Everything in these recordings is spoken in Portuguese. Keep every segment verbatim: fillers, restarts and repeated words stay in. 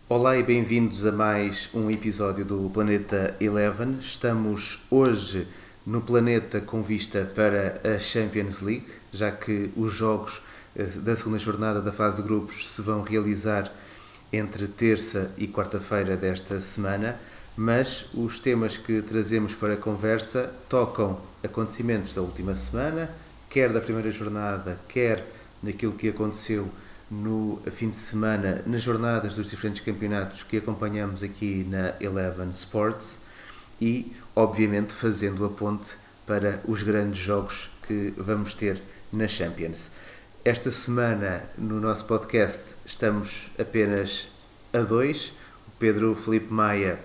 Olá e bem-vindos a mais um episódio do Planeta Eleven. Estamos hoje no planeta com vista para a Champions League, já que os jogos da segunda jornada da fase de grupos se vão realizar entre terça e quarta-feira desta semana, mas os temas que trazemos para a conversa tocam acontecimentos da última semana, quer da primeira jornada, quer daquilo que aconteceu no fim de semana, nas jornadas dos diferentes campeonatos que acompanhamos aqui na Eleven Sports e, obviamente, fazendo a ponte para os grandes jogos que vamos ter na Champions. Esta semana, no nosso podcast, estamos apenas a dois. O Pedro Filipe Maia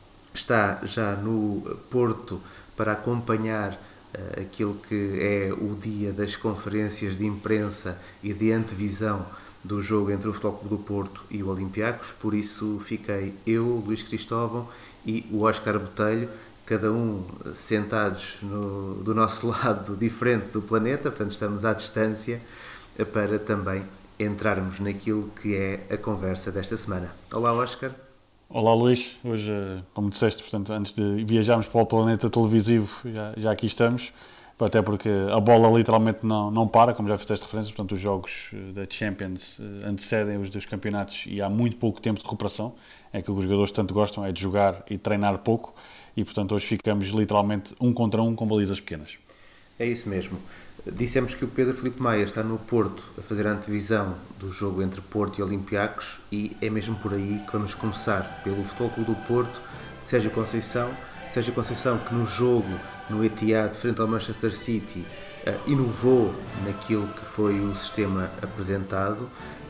está já no Porto para acompanhar uh, aquilo que é o dia das conferências de imprensa e de antevisão do jogo entre o Futebol Clube do Porto e o Olympiacos, por isso fiquei eu, Luís Cristóvão e o Óscar Botelho, cada um sentados no, do nosso lado diferente do planeta, portanto estamos à distância, para também entrarmos naquilo que é a conversa desta semana. Olá, Óscar. Olá, Luís. Hoje, como disseste, portanto, antes de viajarmos para o planeta televisivo, já, já aqui estamos. Até porque a bola literalmente não, não para, como já fizeste referência, portanto os jogos da Champions antecedem os dos campeonatos e há muito pouco tempo de recuperação, é que os jogadores tanto gostam, é de jogar e treinar pouco, e portanto hoje ficamos literalmente um contra um com balizas pequenas. É isso mesmo. Dissemos que o Pedro Filipe Maia está no Porto a fazer a antevisão do jogo entre Porto e Olympiacos e é mesmo por aí que vamos começar, pelo Futebol Clube do Porto, de Sérgio Conceição, Sérgio Conceição que no jogo no Etihad, frente ao Manchester City, uh, inovou naquilo que foi o sistema apresentado.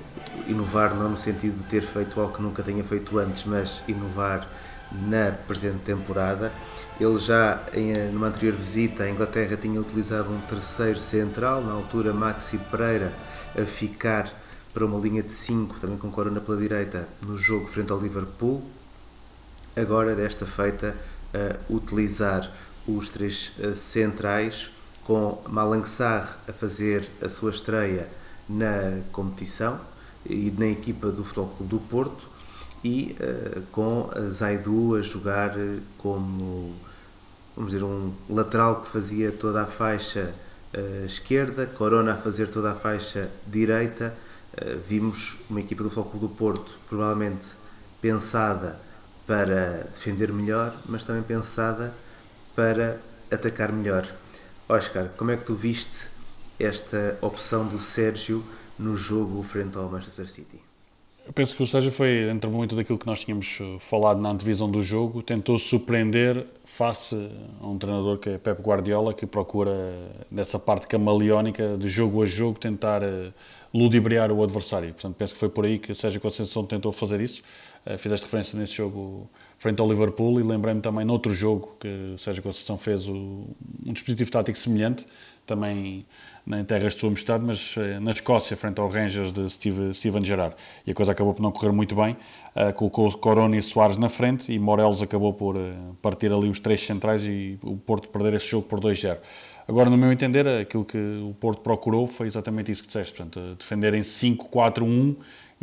Inovar não no sentido de ter feito algo que nunca tenha feito antes, mas inovar na presente temporada. Ele já, em, numa anterior visita à Inglaterra, tinha utilizado um terceiro central, na altura Maxi Pereira, a ficar para uma linha de cinco, também com Corona pela direita, no jogo frente ao Liverpool. Agora, desta feita, uh, utilizar os três uh, centrais, com Malang Sarr a fazer a sua estreia na competição e na equipa do Futebol Clube do Porto e uh, com Zaidu a jogar como, vamos dizer, um lateral que fazia toda a faixa uh, esquerda, Corona a fazer toda a faixa direita. Uh, vimos uma equipa do Futebol Clube do Porto provavelmente pensada para defender melhor, mas também pensada para atacar melhor. Óscar, como é que tu viste esta opção do Sérgio no jogo frente ao Manchester City? Eu penso que o Sérgio foi, entre muito daquilo que nós tínhamos falado na antevisão do jogo, tentou surpreender face a um treinador que é Pep Guardiola, que procura, nessa parte camaleónica, de jogo a jogo, tentar ludibriar o adversário. Portanto, penso que foi por aí que o Sérgio Conceição tentou fazer isso. Fizeste referência nesse jogo frente ao Liverpool e lembrei-me também noutro jogo que o Sérgio Conceição fez o, um dispositivo tático semelhante, também em terras de sua majestade, mas na Escócia, frente ao Rangers de Steve, Steven Gerrard. E a coisa acabou por não correr muito bem, uh, colocou Corona e Soares na frente e Morelos acabou por uh, partir ali os três centrais e o Porto perder esse jogo por dois a zero. Agora, no meu entender, aquilo que o Porto procurou foi exatamente isso que disseste, portanto, defender em cinco quatro um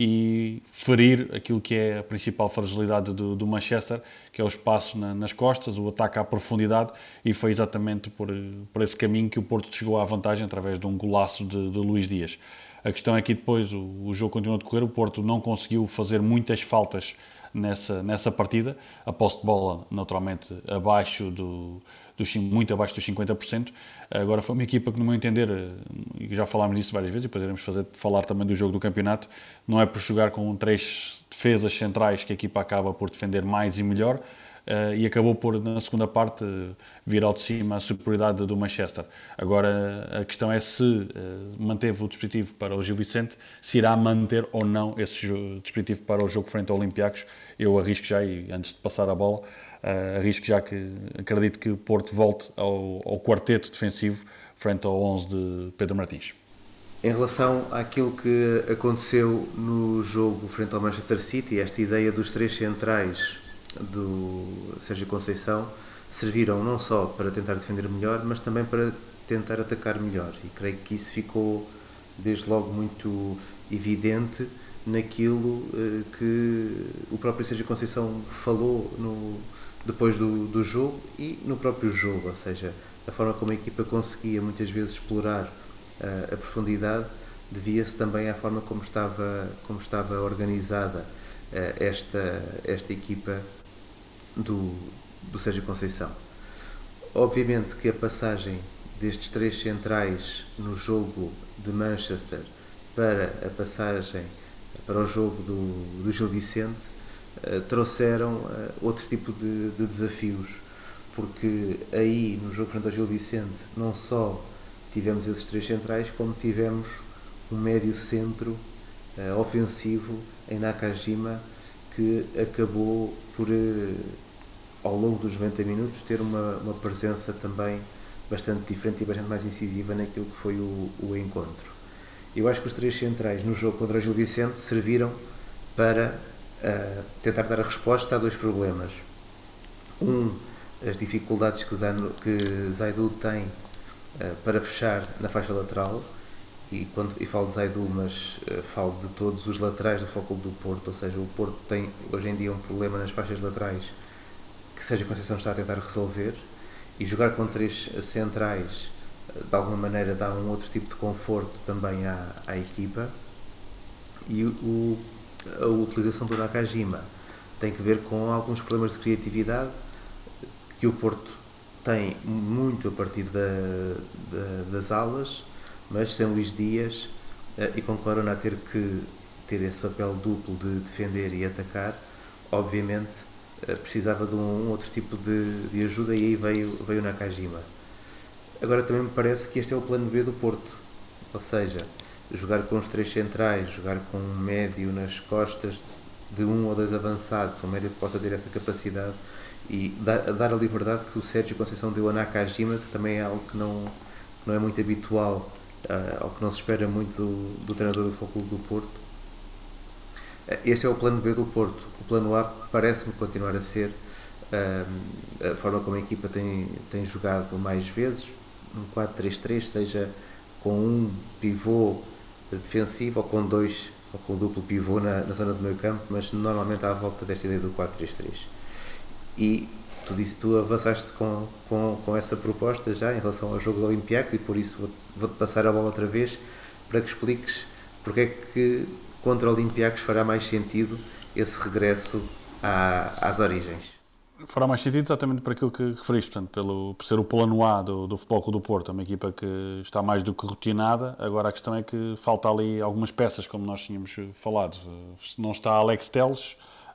e ferir aquilo que é a principal fragilidade do, do Manchester, que é o espaço na, nas costas, o ataque à profundidade, e foi exatamente por, por esse caminho que o Porto chegou à vantagem através de um golaço de, de Luís Dias. A questão é que depois o, o jogo continuou a decorrer, o Porto não conseguiu fazer muitas faltas nessa, nessa partida, a posse de bola naturalmente abaixo do, dos, muito abaixo dos cinquenta por cento. Agora foi uma equipa que, no meu entender, e já falámos disso várias vezes e depois iremos fazer, falar também do jogo do campeonato, não é por jogar com três defesas centrais que a equipa acaba por defender mais e melhor, Uh, e acabou por, na segunda parte, uh, vir ao de cima a superioridade do Manchester. Agora, a questão é se uh, manteve o dispositivo para o Gil Vicente, se irá manter ou não esse dispositivo para o jogo frente ao Olympiacos. Eu arrisco já, e antes de passar a bola, uh, arrisco já que acredito que o Porto volte ao, ao quarteto defensivo frente ao onze de Pedro Martins. Em relação àquilo que aconteceu no jogo frente ao Manchester City, esta ideia dos três centrais do Sérgio Conceição serviram não só para tentar defender melhor, mas também para tentar atacar melhor, e creio que isso ficou desde logo muito evidente naquilo uh, que o próprio Sérgio Conceição falou no, depois do, do jogo e no próprio jogo, ou seja, a forma como a equipa conseguia muitas vezes explorar uh, a profundidade devia-se também à forma como estava, como estava organizada uh, esta, esta equipa do, do Sérgio Conceição. Obviamente que a passagem destes três centrais no jogo de Manchester para a passagem para o jogo do, do Gil Vicente uh, trouxeram uh, outro tipo de, de desafios, porque aí no jogo frente ao Gil Vicente não só tivemos esses três centrais, como tivemos um médio centro uh, ofensivo em Nakajima, que acabou por uh, ao longo dos noventa minutos ter uma, uma presença também bastante diferente e bastante mais incisiva naquilo que foi o, o encontro. Eu acho que os três centrais no jogo contra o Gil Vicente serviram para uh, tentar dar a resposta a dois problemas. Um, as dificuldades que, Zano, que Zaidu tem uh, para fechar na faixa lateral, e, quando, e falo de Zaidu, mas uh, falo de todos os laterais do Futebol Clube do Porto, ou seja, o Porto tem hoje em dia um problema nas faixas laterais que Sérgio Conceição está a tentar resolver, e jogar com três centrais de alguma maneira dá um outro tipo de conforto também à, à equipa. E o, a utilização do Nakajima tem que ver com alguns problemas de criatividade que o Porto tem muito a partir da, da, das alas, mas sem Luís Dias e com Corona a ter que ter esse papel duplo de defender e atacar, obviamente precisava de um, um outro tipo de, de ajuda, e aí veio, veio o Nakajima. Agora também me parece que este é o plano B do Porto, ou seja, jogar com os três centrais, jogar com um médio nas costas de um ou dois avançados, um médio que possa ter essa capacidade, e dar, dar a liberdade que o Sérgio Conceição deu a Nakajima, que também é algo que não, que não é muito habitual, uh, ou que não se espera muito do, do treinador do Futebol Clube do Porto. Este é o plano B do Porto. O plano A parece-me continuar a ser uh, a forma como a equipa tem, tem jogado mais vezes, um quatro três três, seja com um pivô defensivo ou com dois, ou com duplo pivô na, na zona do meio campo, mas normalmente à volta desta ideia do quatro três três. E tu, disse, tu avançaste com, com, com essa proposta já em relação ao jogo do Olympiacos, e por isso vou, vou-te passar a bola outra vez para que expliques porque é que contra o Olympiacos fará mais sentido esse regresso à, às origens. Fará mais sentido exatamente para aquilo que referiste, portanto, pelo, por ser o plano A do, do Futebol Clube do Porto, é uma equipa que está mais do que rotinada. Agora a questão é que falta ali algumas peças, como nós tínhamos falado. Se não está Alex Telles,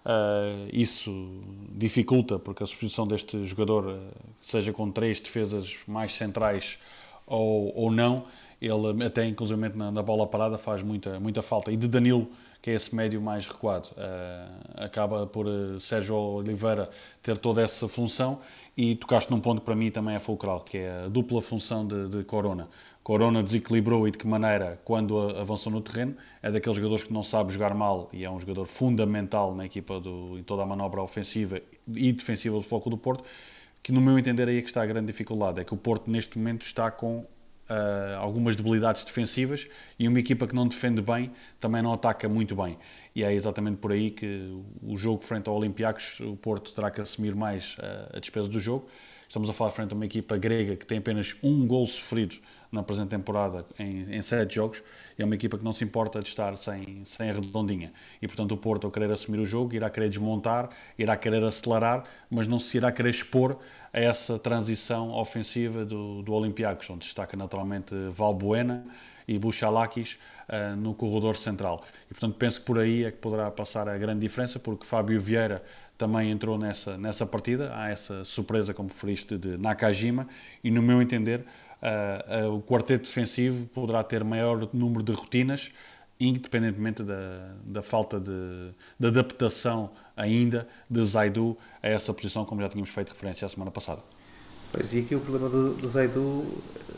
uh, isso dificulta, porque a substituição deste jogador, uh, seja com três defesas mais centrais ou, ou não, ele até inclusivamente na, na bola parada faz muita, muita falta. E de Danilo, que é esse médio mais recuado, uh, acaba por uh, Sérgio Oliveira ter toda essa função. E tocaste num ponto que para mim também é fulcral, que é a dupla função de, de Corona. Corona desequilibrou, e de que maneira, quando avançou no terreno. É daqueles jogadores que não sabe jogar mal, e é um jogador fundamental na equipa do, em toda a manobra ofensiva e defensiva do Futebol Clube do Porto, que no meu entender aí é que está a grande dificuldade. É que o Porto neste momento está com Uh, algumas debilidades defensivas, e uma equipa que não defende bem também não ataca muito bem, e é exatamente por aí que o jogo frente ao Olympiacos, o Porto terá que assumir mais uh, a despesa do jogo. Estamos a falar frente a uma equipa grega que tem apenas um gol sofrido na presente temporada em, em sete jogos, e é uma equipa que não se importa de estar sem, sem a redondinha, e portanto o Porto, ao querer assumir o jogo, irá querer desmontar, irá querer acelerar, mas não se irá querer expor a essa transição ofensiva do, do Olympiacos, onde destaca naturalmente Valbuena e Bouchalakis uh, no corredor central. E portanto penso que por aí é que poderá passar a grande diferença, porque Fábio Vieira também entrou nessa, nessa partida. Há essa surpresa, como referiste, de Nakajima, e no meu entender uh, uh, o quarteto defensivo poderá ter maior número de rotinas, independentemente da, da falta de, de adaptação ainda de Zaidu a essa posição, como já tínhamos feito referência a semana passada. Pois, e aqui o problema do, do Zaidu,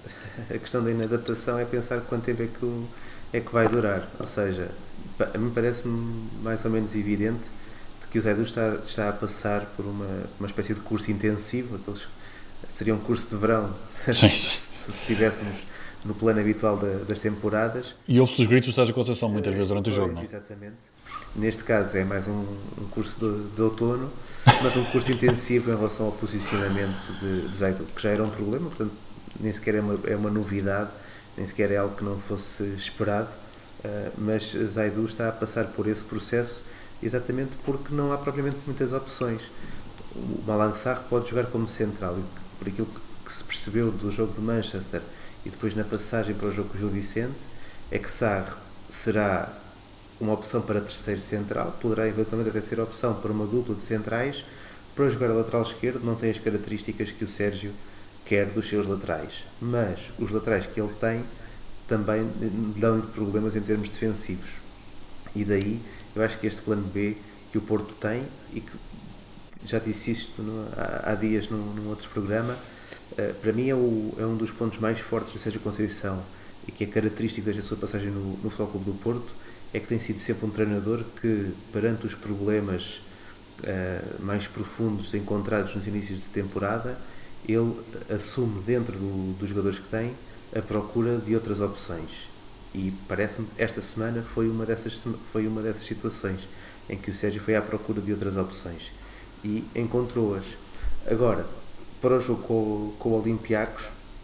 a questão da inadaptação é pensar quanto tempo é que, o, é que vai durar. Ou seja, a mim parece-me mais ou menos evidente de que o Zaidu está, está a passar por uma, uma espécie de curso intensivo, aqueles, seria um curso de verão, se, se, se tivéssemos no plano habitual da, das temporadas. E ouve-se os gritos do Sérgio Conceição muitas vezes durante o jogo, não? Exatamente. Neste caso é mais um, um curso de, de outono, mas um curso intensivo em relação ao posicionamento de, de Zaidu, que já era um problema, portanto nem sequer é uma, é uma novidade, nem sequer é algo que não fosse esperado, uh, mas Zaidu está a passar por esse processo exatamente porque não há propriamente muitas opções. O Malang Sarr pode jogar como central, e por aquilo que se percebeu do jogo de Manchester e depois na passagem para o jogo com o Gil Vicente, é que Sarr será uma opção para terceiro central, poderá eventualmente até ser a opção para uma dupla de centrais. Para jogar a lateral esquerdo não tem as características que o Sérgio quer dos seus laterais, mas os laterais que ele tem também dão-lhe problemas em termos defensivos, e daí eu acho que este plano B que o Porto tem, e que já disse isto no, há, há dias num, num outro programa, uh, para mim é, o, é um dos pontos mais fortes do Sérgio Conceição, e que é característico desde a sua passagem no, no Futebol Clube do Porto, é que tem sido sempre um treinador que, perante os problemas uh, mais profundos encontrados nos inícios de temporada, ele assume dentro do, dos jogadores que tem a procura de outras opções, e parece-me esta semana foi uma dessas, foi uma dessas situações em que o Sérgio foi à procura de outras opções e encontrou-as. Agora, para o jogo com, com o Olympiacos,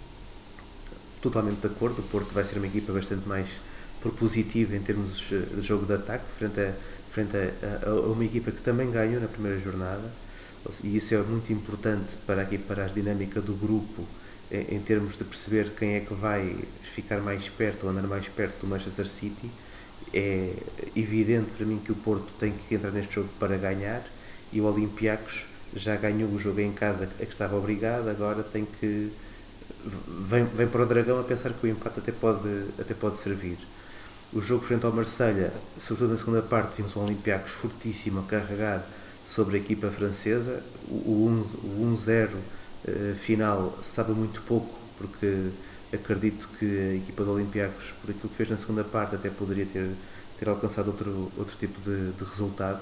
totalmente de acordo, o Porto vai ser uma equipa bastante mais propositiva em termos de jogo de ataque, frente a, frente a, a, a uma equipa que também ganhou na primeira jornada, e isso é muito importante para, aqui, para a dinâmica do grupo, em, em termos de perceber quem é que vai ficar mais perto ou andar mais perto do Manchester City. É evidente para mim que o Porto tem que entrar neste jogo para ganhar, e o Olympiacos já ganhou o jogo em casa a que estava obrigado, agora tem que vem, vem para o Dragão a pensar que o empate até pode, até pode servir. O jogo frente ao Marselha, sobretudo na segunda parte, vimos o Olympiacos fortíssimo a carregar sobre a equipa francesa. O um zero uh, final sabe muito pouco, porque acredito que a equipa do Olympiacos, por aquilo que fez na segunda parte, até poderia ter, ter alcançado outro, outro tipo de, de resultado,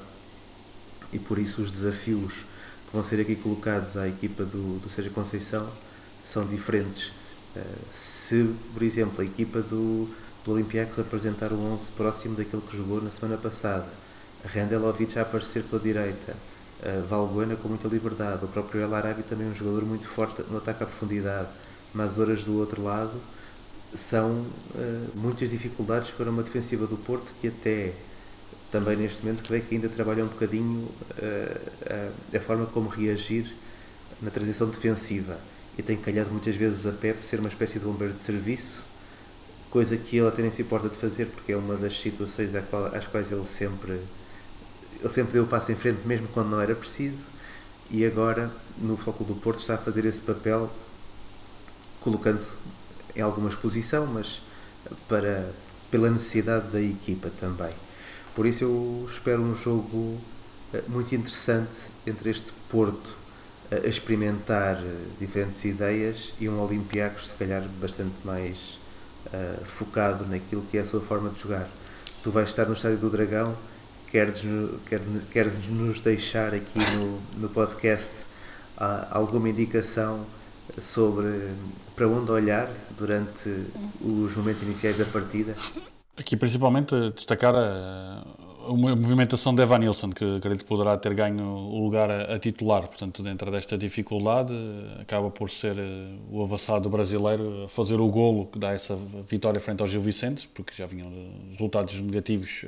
e por isso os desafios que vão ser aqui colocados à equipa do, do Sérgio Conceição são diferentes. Uh, se, por exemplo, a equipa do, do Olympiacos apresentar um onze próximo daquilo que jogou na semana passada, Randelovic a aparecer pela direita, uh, Valbuena com muita liberdade, o próprio El Arabi também um jogador muito forte no ataque à profundidade, mas horas do outro lado, são uh, muitas dificuldades para uma defensiva do Porto, que até também neste momento creio que ainda trabalha um bocadinho uh, a, a forma como reagir na transição defensiva, e tem calhado muitas vezes a Pep ser uma espécie de bombeiro de serviço, coisa que ele até nem se importa de fazer, porque é uma das situações às quais, às quais ele sempre ele sempre deu o passo em frente, mesmo quando não era preciso, e agora no Futebol Clube do Porto está a fazer esse papel, colocando-se em alguma exposição, mas para, pela necessidade da equipa também. Por isso eu espero um jogo muito interessante entre este Porto a experimentar diferentes ideias e um Olympiacos se calhar bastante mais uh, focado naquilo que é a sua forma de jogar. Tu vais estar no Estádio do Dragão, queres, queres, queres nos deixar aqui no, no podcast uh, alguma indicação sobre para onde olhar durante os momentos iniciais da partida? Aqui principalmente destacar a, a movimentação de Evan Nilsson, que acredito que poderá ter ganho o lugar a, a titular. Portanto, dentro desta dificuldade, acaba por ser o avançado brasileiro a fazer o golo que dá essa vitória frente ao Gil Vicente, porque já vinham resultados negativos,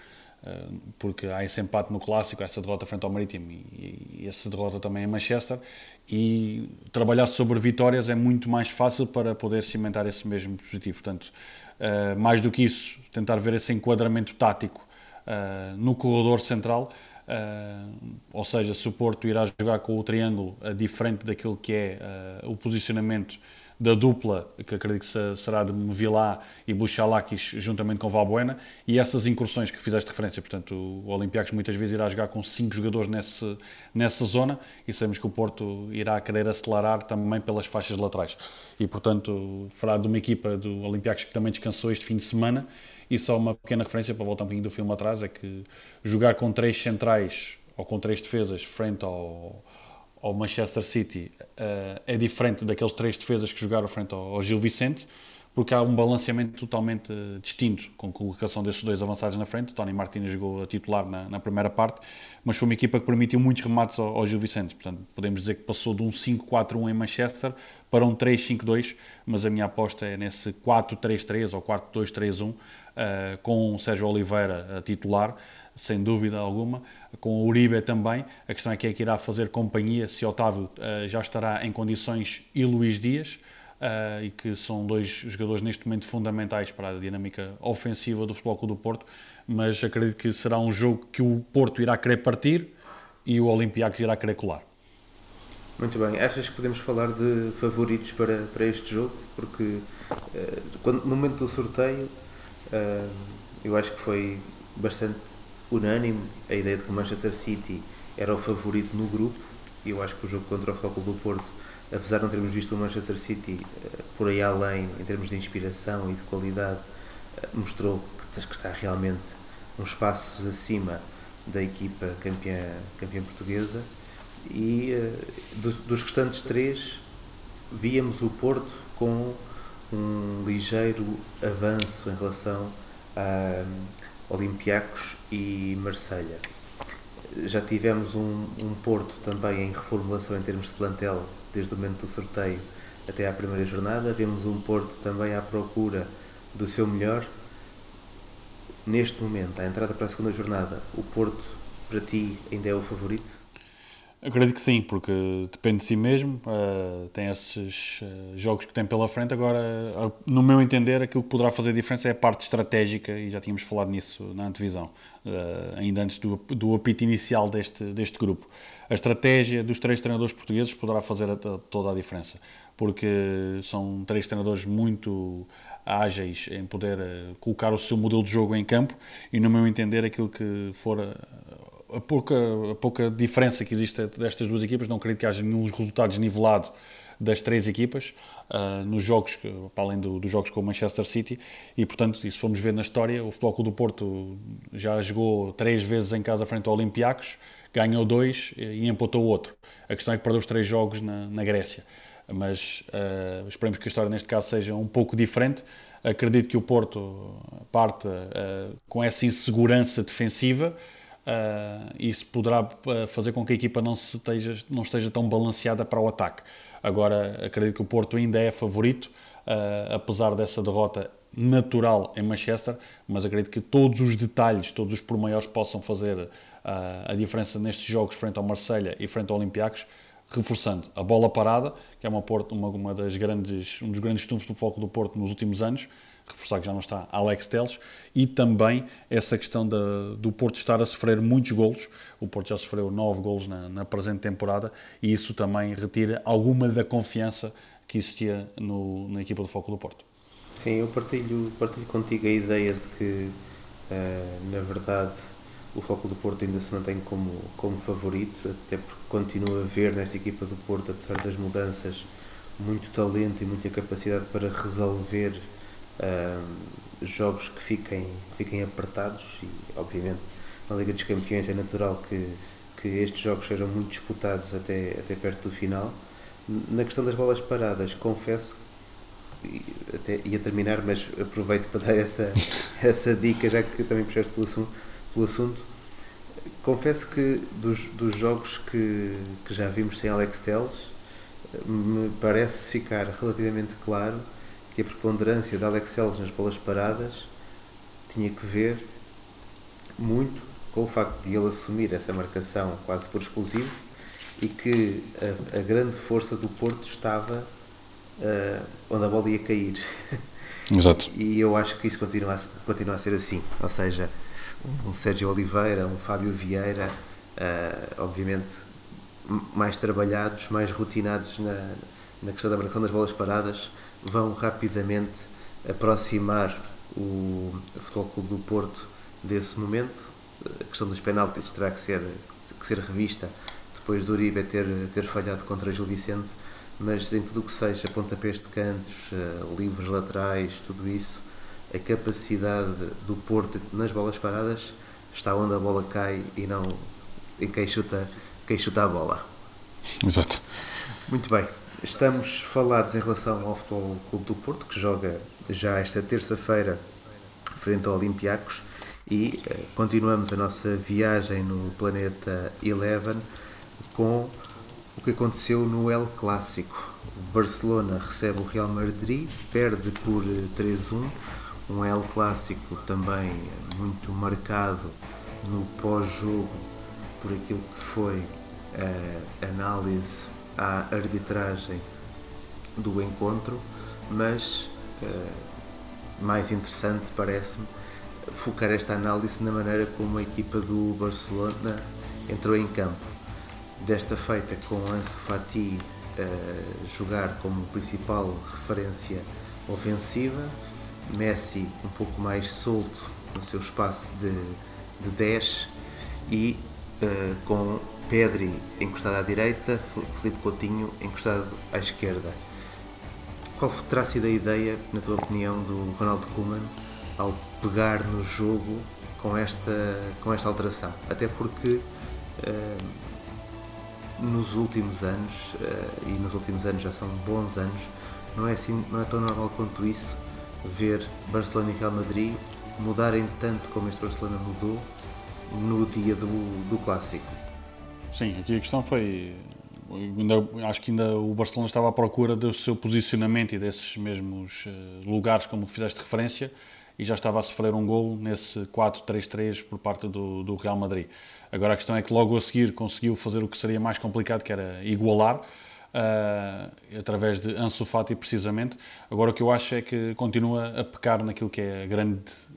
porque há esse empate no Clássico, essa derrota frente ao Marítimo e, e essa derrota também em Manchester, e trabalhar sobre vitórias é muito mais fácil para poder cimentar esse mesmo positivo. Portanto, uh, mais do que isso, tentar ver esse enquadramento tático uh, no corredor central, uh, ou seja, se o Porto irá jogar com o triângulo uh, diferente daquilo que é uh, o posicionamento da dupla, que acredito que será de Vilá e Buchalakis juntamente com Valbuena, e essas incursões que fizeste referência. Portanto, o Olympiacos muitas vezes irá jogar com cinco jogadores nesse, nessa zona, e sabemos que o Porto irá querer acelerar também pelas faixas laterais. E, portanto, fará de uma equipa do Olympiacos que também descansou este fim de semana. E só uma pequena referência, para voltar um pouquinho do filme atrás, é que jogar com três centrais ou com três defesas frente ao ao Manchester City uh, é diferente daqueles três defesas que jogaram frente ao, ao Gil Vicente, porque há um balanceamento totalmente uh, distinto com a colocação desses dois avançados na frente. Tony Martínez jogou a titular na, na primeira parte, mas foi uma equipa que permitiu muitos remates ao, ao Gil Vicente. Portanto, podemos dizer que passou de um cinco quatro um em Manchester para um três cinco dois, mas a minha aposta é nesse quatro três três ou quatro dois três um, uh, com o Sérgio Oliveira a titular, sem dúvida alguma, com o Uribe também. A questão é que é que irá fazer companhia, se Otávio uh, já estará em condições, e Luís Dias, uh, e que são dois jogadores neste momento fundamentais para a dinâmica ofensiva do Futebol Clube do Porto, mas acredito que será um jogo que o Porto irá querer partir e o Olympiacos irá querer colar. Muito bem, achas que podemos falar de favoritos para, para este jogo? Porque uh, quando, no momento do sorteio uh, eu acho que foi bastante unânime a ideia de que o Manchester City era o favorito no grupo, e eu acho que o jogo contra o Futebol Clube do Porto, apesar de não termos visto o Manchester City uh, por aí além em termos de inspiração e de qualidade, uh, mostrou que, que está realmente uns passos acima da equipa campeã, campeã portuguesa. E uh, dos, dos restantes três víamos o Porto com um ligeiro avanço em relação a um, Olympiacos e Marselha. Já tivemos um, um Porto também em reformulação em termos de plantel desde o momento do sorteio até à primeira jornada. Vemos um Porto também à procura do seu melhor. Neste momento, à entrada para a segunda jornada, o Porto para ti ainda é o favorito? Acredito que sim, porque depende de si mesmo, uh, tem esses uh, jogos que tem pela frente. Agora, uh, no meu entender, aquilo que poderá fazer a diferença é a parte estratégica, e já tínhamos falado nisso na antevisão, uh, ainda antes do, do apito inicial deste, deste grupo. A estratégia dos três treinadores portugueses poderá fazer a, a, toda a diferença, porque são três treinadores muito ágeis em poder uh, colocar o seu modelo de jogo em campo, e no meu entender, aquilo que for... Uh, A pouca, a pouca diferença que existe destas duas equipas, não acredito que haja nenhum resultado desnivelado das três equipas uh, nos jogos, para além do, dos jogos com o Manchester City, e portanto, se formos ver na história, o Futebol Clube do Porto já jogou três vezes em casa frente ao Olympiacos, ganhou dois e empatou outro. A questão é que perdeu os três jogos na, na Grécia, mas uh, esperemos que a história neste caso seja um pouco diferente. Acredito que o Porto parte uh, com essa insegurança defensiva. Uh, isso poderá uh, fazer com que a equipa não, se esteja, não esteja tão balanceada para o ataque. Agora, acredito que o Porto ainda é favorito, uh, apesar dessa derrota natural em Manchester, mas acredito que todos os detalhes, todos os pormenores possam fazer uh, a diferença nestes jogos frente ao Marselha e frente ao Olympiacos, reforçando a bola parada, que é uma, uma, uma das grandes, um dos grandes trunfos do foco do Porto nos últimos anos, reforçar que já não está Alex Telles, e também essa questão da, do Porto estar a sofrer muitos golos. O Porto já sofreu nove golos na, na presente temporada, e isso também retira alguma da confiança que existia no, na equipa do Foco do Porto. Sim, eu partilho, partilho contigo a ideia de que, uh, na verdade, o Foco do Porto ainda se mantém como, como favorito, até porque continua a ver nesta equipa do Porto, apesar das mudanças, muito talento e muita capacidade para resolver Uh, jogos que fiquem, fiquem apertados, e obviamente na Liga dos Campeões é natural que, que estes jogos sejam muito disputados até, até perto do final. Na questão das bolas paradas, confesso, e, até ia terminar, mas aproveito para dar essa, essa dica, já que também puxaste pelo assunto, pelo assunto. Confesso que dos, dos jogos que, que já vimos sem Alex Telles, me parece ficar relativamente claro que a preponderância de Alex Telles nas bolas paradas tinha que ver muito com o facto de ele assumir essa marcação quase por exclusivo, e que a, a grande força do Porto estava uh, onde a bola ia cair. Exato. E eu acho que isso continua a, continua a ser assim, ou seja, um Sérgio Oliveira, um Fábio Vieira, uh, obviamente mais trabalhados, mais rotinados na, na questão da marcação das bolas paradas, vão rapidamente aproximar o Futebol Clube do Porto desse momento. A questão dos penaltis terá que ser, que ser revista depois do Uribe ter, ter falhado contra Gil Vicente, mas em tudo o que seja pontapés de cantos, livros laterais, tudo isso, a capacidade do Porto nas bolas paradas está onde a bola cai e não em quem chuta, quem chuta a bola. Exato. Muito bem. Estamos falados em relação ao Futebol Clube do Porto, que joga já esta terça-feira frente ao Olympiacos, e uh, continuamos a nossa viagem no Planeta Eleven com o que aconteceu no El Clássico. O Barcelona recebe o Real Madrid, perde por três a um, um El Clássico também muito marcado no pós-jogo por aquilo que foi a análise à arbitragem do encontro, mas mais interessante parece-me focar esta análise na maneira como a equipa do Barcelona entrou em campo. Desta feita com Ansu Fati a jogar como principal referência ofensiva, Messi um pouco mais solto no seu espaço de, de dez e uh, com Pedri encostado à direita, Filipe Coutinho encostado à esquerda. Qual terá sido a ideia, na tua opinião, do Ronald Koeman ao pegar no jogo com esta, com esta alteração? Até porque uh, nos últimos anos, uh, e nos últimos anos já são bons anos, não é, assim, não é tão normal quanto isso ver Barcelona e Real Madrid mudarem tanto como este Barcelona mudou no dia do, do Clássico. Sim, aqui a questão foi, ainda, acho que ainda o Barcelona estava à procura do seu posicionamento e desses mesmos uh, lugares como fizeste referência, e já estava a sofrer um golo nesse quatro três três por parte do, do Real Madrid. Agora a questão é que logo a seguir conseguiu fazer o que seria mais complicado, que era igualar, uh, através de Ansu Fati precisamente. Agora o que eu acho é que continua a pecar naquilo que é a grande,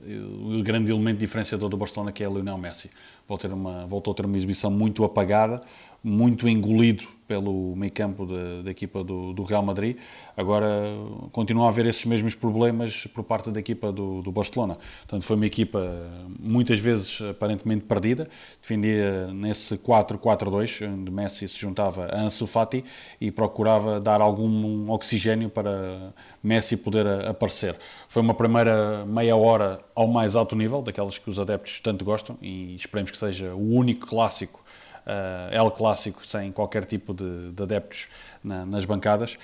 o grande elemento diferenciador do Barcelona, que é Lionel Messi. Voltou a ter uma, voltou a ter uma exibição muito apagada, muito engolido pelo meio campo da, da equipa do, do Real Madrid. Agora continua a haver esses mesmos problemas por parte da equipa do, do Barcelona. Portanto, foi uma equipa muitas vezes aparentemente perdida, defendia nesse quatro quatro dois, onde Messi se juntava a Ansu Fati e procurava dar algum oxigênio para Messi poder aparecer. Foi uma primeira meia hora ao mais alto nível, daquelas que os adeptos tanto gostam, e esperemos que seja o único clássico, uh, El Clássico, sem qualquer tipo de, de adeptos na, nas bancadas.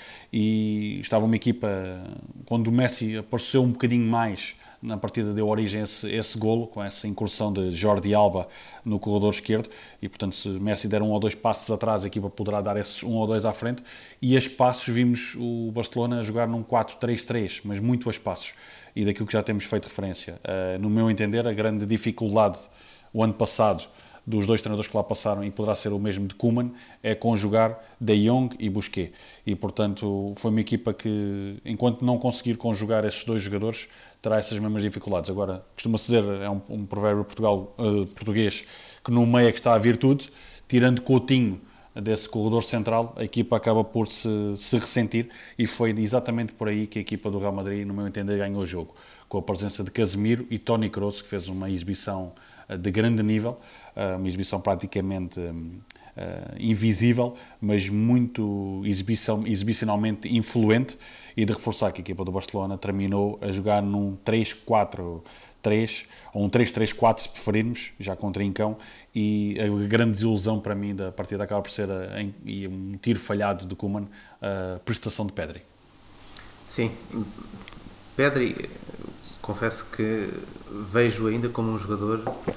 E estava uma equipa, quando o Messi apareceu um bocadinho mais na partida, deu origem a esse, esse golo, com essa incursão de Jordi Alba no corredor esquerdo, e portanto se Messi der um ou dois passos atrás, a equipa poderá dar esses um ou dois à frente, e a espaços vimos o Barcelona a jogar num quatro três três, mas muito a espaços, e daquilo que já temos feito referência. Uh, no meu entender, a grande dificuldade o ano passado dos dois treinadores que lá passaram, e poderá ser o mesmo de Koeman, é conjugar De Jong e Busquets, e portanto foi uma equipa que, enquanto não conseguir conjugar esses dois jogadores, terá essas mesmas dificuldades. Agora, costuma-se dizer, é um, um provérbio Portugal, uh, português, que no meio é que está a virtude. Tirando Coutinho desse corredor central, a equipa acaba por se, se ressentir, e foi exatamente por aí que a equipa do Real Madrid, no meu entender, ganhou o jogo, com a presença de Casemiro e Toni Kroos, que fez uma exibição de grande nível, uma exibição praticamente Uh, invisível, mas muito exibição, exibicionalmente influente, e de reforçar que a equipa do Barcelona terminou a jogar num três quatro três, ou um três três quatro se preferirmos, já com trincão, e a grande desilusão para mim da partida acaba por ser a, em, e um tiro falhado de Koeman, a prestação de Pedri. Sim, Pedri, confesso que vejo ainda como um jogador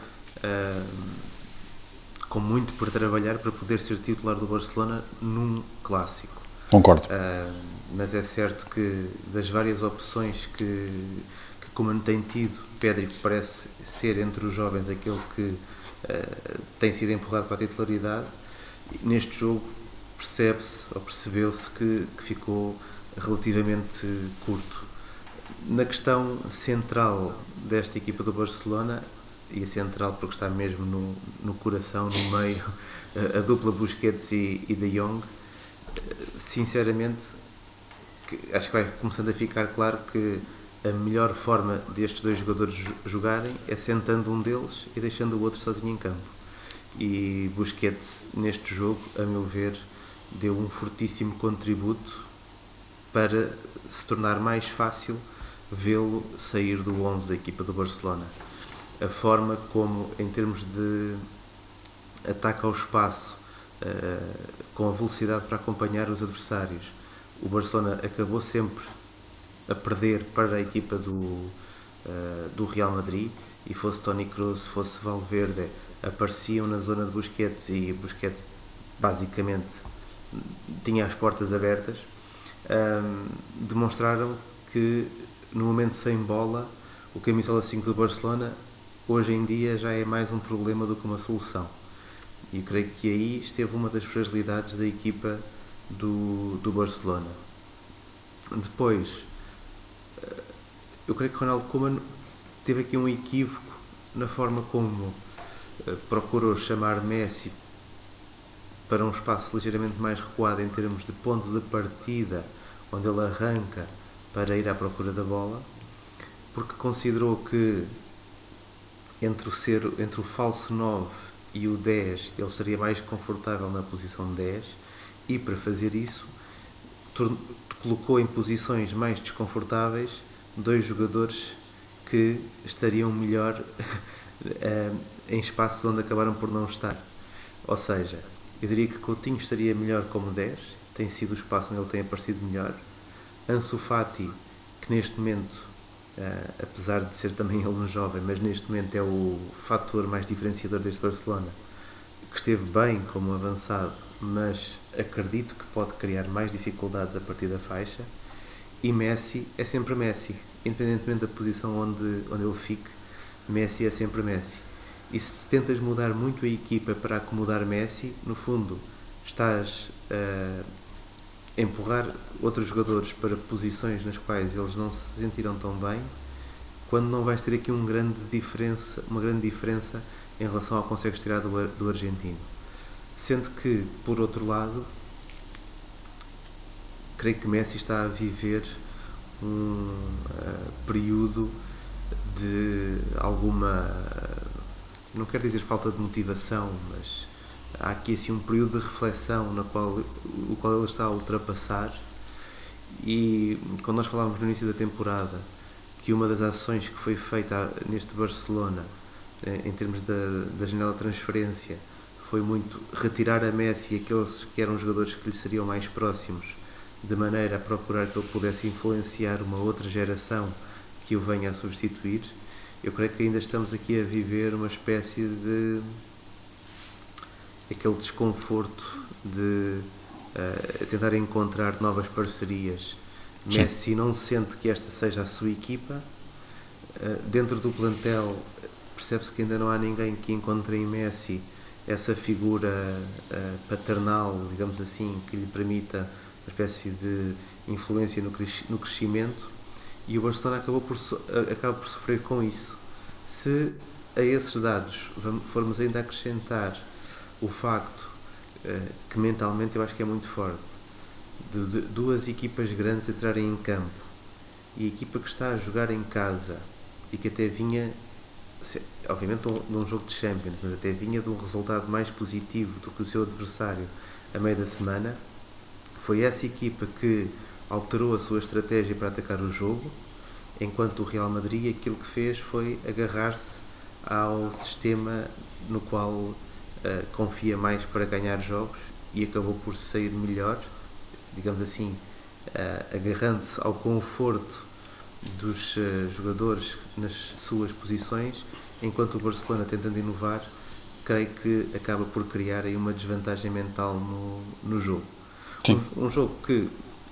uh, com muito por trabalhar para poder ser titular do Barcelona num clássico. Concordo. Uh, mas é certo que das várias opções que, que Koeman tem tido, Pedri parece ser entre os jovens aquele que uh, tem sido empurrado para a titularidade. Neste jogo percebe-se, ou percebeu-se que, que ficou relativamente curto. Na questão central desta equipa do Barcelona, e a central porque está mesmo no, no coração, no meio, a, a dupla Busquets e, e De Jong, sinceramente, que, acho que vai começando a ficar claro que a melhor forma destes dois jogadores jogarem é sentando um deles e deixando o outro sozinho em campo. E Busquets, neste jogo, a meu ver, deu um fortíssimo contributo para se tornar mais fácil vê-lo sair do onze da equipa do Barcelona. A forma como, em termos de ataque ao espaço, uh, com a velocidade para acompanhar os adversários, o Barcelona acabou sempre a perder para a equipa do, uh, do Real Madrid, e fosse Toni Kroos, fosse Valverde, apareciam na zona de Busquets e Busquets basicamente tinha as portas abertas. Um, demonstraram que no momento sem bola o camisola cinco do Barcelona hoje em dia já é mais um problema do que uma solução, e eu creio que aí esteve uma das fragilidades da equipa do, do Barcelona. Depois, eu creio que Ronald Koeman teve aqui um equívoco na forma como procurou chamar Messi para um espaço ligeiramente mais recuado em termos de ponto de partida, onde ele arranca para ir à procura da bola, porque considerou que entre o, ser, entre o falso nove e o dez ele seria mais confortável na posição dez, e para fazer isso colocou em posições mais desconfortáveis dois jogadores que estariam melhor em espaços onde acabaram por não estar. Ou seja, eu diria que Coutinho estaria melhor como dez, tem sido o espaço onde ele tem aparecido melhor. Ansu Fati, que neste momento, uh, apesar de ser também ele um jovem, mas neste momento é o fator mais diferenciador deste Barcelona, que esteve bem como avançado, mas acredito que pode criar mais dificuldades a partir da faixa. E Messi é sempre Messi, independentemente da posição onde, onde ele fique, Messi é sempre Messi. E se tentas mudar muito a equipa para acomodar Messi, no fundo estás a empurrar outros jogadores para posições nas quais eles não se sentiram tão bem, quando não vais ter aqui um grande diferença, uma grande diferença em relação ao que consegues tirar do, do argentino. Sendo que, por outro lado, creio que Messi está a viver um uh, período de alguma... não quero dizer falta de motivação, mas há aqui assim um período de reflexão na qual, o qual ele está a ultrapassar. E quando nós falávamos no início da temporada que uma das ações que foi feita neste Barcelona em termos da, da janela de transferência foi muito retirar a Messi aqueles que eram jogadores que lhe seriam mais próximos, de maneira a procurar que ele pudesse influenciar uma outra geração que o venha a substituir. Eu creio que ainda estamos aqui a viver uma espécie de aquele desconforto de uh, tentar encontrar novas parcerias. Sim. Messi não sente que esta seja a sua equipa. Uh, dentro do plantel percebe-se que ainda não há ninguém que encontre em Messi essa figura uh, paternal, digamos assim, que lhe permita uma espécie de influência no, cres- no crescimento, e o Barcelona acabou por so- acaba por sofrer com isso. Se a esses dados vamos, formos ainda acrescentar o facto uh, que mentalmente eu acho que é muito forte, de, de duas equipas grandes entrarem em campo, e a equipa que está a jogar em casa e que até vinha, obviamente num um jogo de Champions, mas até vinha de um resultado mais positivo do que o seu adversário a meio da semana, foi essa equipa que alterou a sua estratégia para atacar o jogo, enquanto o Real Madrid aquilo que fez foi agarrar-se ao sistema no qual uh, confia mais para ganhar jogos, e acabou por sair melhor, digamos assim, uh, agarrando-se ao conforto dos uh, jogadores nas suas posições, enquanto o Barcelona, tentando inovar, creio que acaba por criar aí uma desvantagem mental no, no jogo. Um, um jogo que,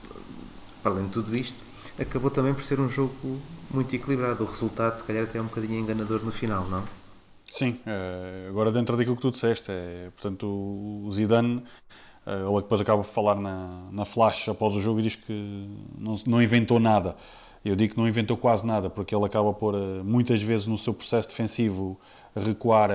para além de tudo isto, acabou também por ser um jogo muito equilibrado. O resultado, se calhar, até é um bocadinho enganador no final, não? Sim, agora dentro daquilo que tu disseste, é, portanto, o Zidane, ele depois acaba por falar na, na flash após o jogo e diz que não, não inventou nada. Eu digo que não inventou quase nada, porque ele acaba por, muitas vezes, no seu processo defensivo, recuar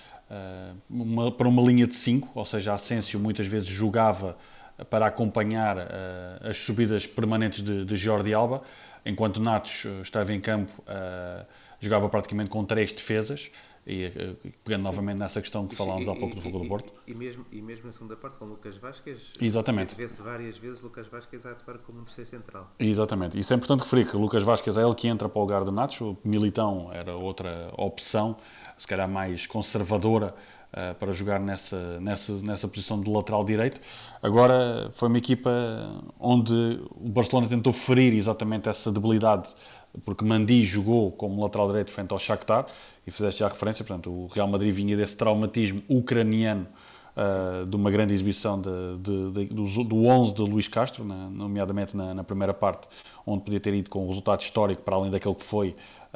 uh, uma, para uma linha de cinco, ou seja, Asensio muitas vezes jogava para acompanhar uh, as subidas permanentes de, de Jordi Alba, enquanto Natos uh, estava em campo, uh, jogava praticamente com três defesas, e uh, pegando novamente nessa questão que falámos há pouco do Fogo do Porto. E, e, mesmo, e mesmo na segunda parte com Lucas Vázquez, exatamente, vê-se várias vezes Lucas Vázquez a atuar como um terceiro central. Exatamente, isso é importante referir que Lucas Vázquez é ele que entra para o lugar de Natos, o Militão era outra opção, se calhar mais conservadora, uh, para jogar nessa, nessa, nessa posição de lateral direito. Agora foi uma equipa onde o Barcelona tentou ferir exatamente essa debilidade, porque Mendy jogou como lateral direito frente ao Shakhtar, e fizeste já a referência, portanto, o Real Madrid vinha desse traumatismo ucraniano, uh, de uma grande exibição de, de, de, do, do onze de Luís Castro, na, nomeadamente na, na primeira parte, onde podia ter ido com um resultado histórico para além daquele que foi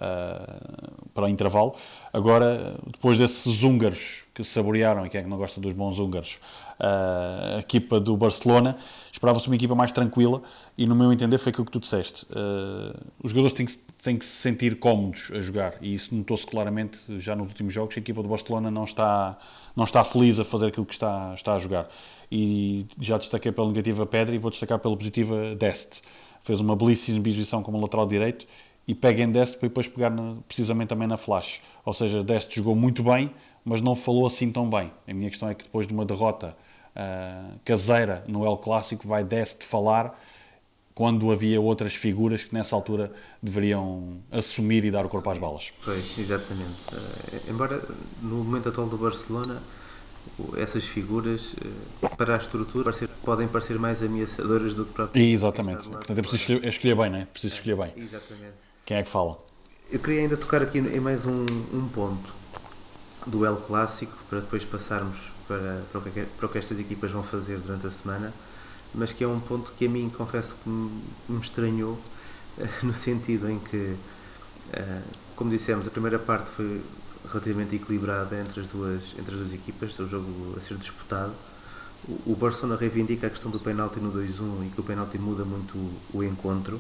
uh, para o intervalo. Agora, depois desses húngaros que saborearam, e quem é que não gosta dos bons húngaros, uh, a equipa do Barcelona, esperava-se uma equipa mais tranquila, e no meu entender foi aquilo que tu disseste. Uh, os jogadores têm que, têm que se sentir cómodos a jogar, e isso notou-se claramente já nos últimos jogos. A equipa do Barcelona não está, não está feliz a fazer aquilo que está, está a jogar. E já destaquei pela negativa Pedri, e vou destacar pela positiva Dest. Fez uma belíssima exibição como lateral direito, e pega em Dest para depois pegar na, precisamente também na flash. Ou seja, Dest jogou muito bem, mas não falou assim tão bem. A minha questão é que depois de uma derrota uh, caseira no El Clássico, vai Dest falar quando havia outras figuras que nessa altura deveriam assumir e dar o corpo às balas. Pois, exatamente. Uh, embora no momento atual do Barcelona, essas figuras, uh, para a estrutura, parecer, podem parecer mais ameaçadoras do que próprio. Exatamente. Portanto, é preciso escolher, é escolher bem, não é? Preciso é, escolher bem. Exatamente. Quem é que fala? Eu queria ainda tocar aqui em mais um, um ponto do El Clássico, para depois passarmos para, para, o que, para o que estas equipas vão fazer durante a semana, mas que é um ponto que a mim, confesso que me, me estranhou, no sentido em que, como dissemos, a primeira parte foi relativamente equilibrada entre as duas, entre as duas equipas, o jogo a ser disputado. O, o Barcelona reivindica a questão do penalti no dois a um, e que o penalti muda muito o, o encontro.